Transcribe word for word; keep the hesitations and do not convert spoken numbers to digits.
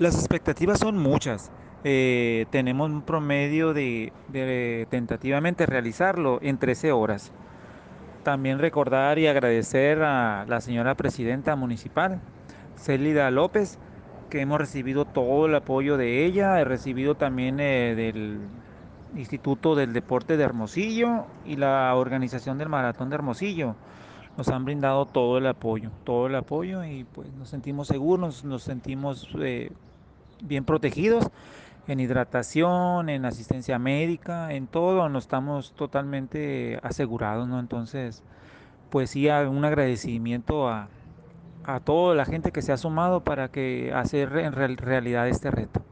Las expectativas son muchas. Eh, tenemos un promedio de, de tentativamente realizarlo en trece horas. También recordar y agradecer a la señora presidenta municipal, Célida López, que hemos recibido todo el apoyo de ella. He recibido también eh, del Instituto del Deporte de Hermosillo y la organización del Maratón de Hermosillo. Nos han brindado todo el apoyo, todo el apoyo y pues nos sentimos seguros, nos sentimos eh, bien protegidos en hidratación, en asistencia médica, en todo, no estamos totalmente asegurados, ¿no? Entonces, pues sí, a- un agradecimiento a, a toda la gente que se ha sumado para que hacer en real- realidad este reto.